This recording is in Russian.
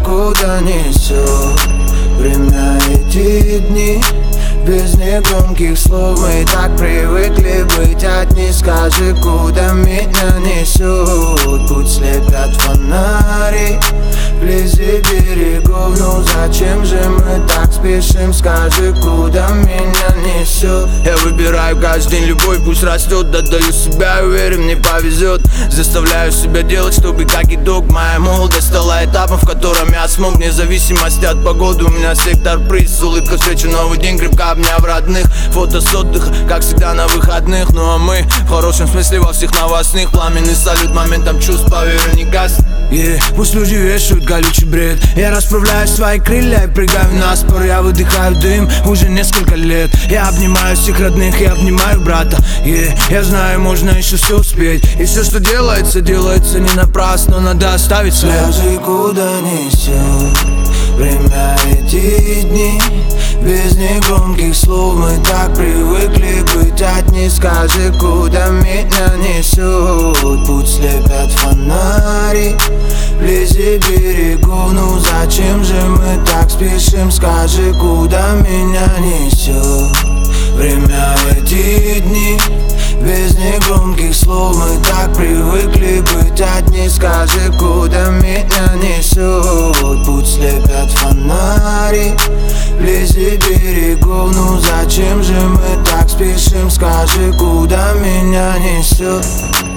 куда несет время эти дни. Без негромких слов мы так привыкли быть одни. Скажи, куда меня несет? Путь слепят фонари вблизи берегов. Ну зачем же мы так спешим? Скажи, куда меня несет? Я выбираю каждый день любовь, пусть растет. Отдаю себя, уверен, мне повезет. Заставляю себя делать, чтобы как итог моя молодость стала этапом, в котором я смог. Вне зависимости от погоды у меня сектор приз. Улыбка встречу новый день, крепко обняв родных. Фото с отдыха, как всегда на выходных. Ну а мы, в хорошем смысле, во всех новостных. Пламенный салют моментом чувств, поверю, не гаснет. Пусть люди вешают колючий бред. Я расправляю свои крылья и прыгаю на спор. Я выдыхаю дым уже несколько лет. Я обнимаю всех родных, я обнимаю брата. Я знаю, можно еще все успеть. И все, что делается, делается не напрасно. Надо оставить след. Скажи, куда несет время эти дни. Без негромких слов мы так привыкли быть одни. Скажи, куда меня несет? Путь слепят фонари вблизи берегов. Ну зачем же мы так спешим? Скажи, куда меня несет время эти дни. Без негромких слов мы так привыкли быть одни. Скажи, куда меня несет? Путь слепят фонари вблизи берегов. Ну зачем же мы так спешим? Скажи, куда меня несет?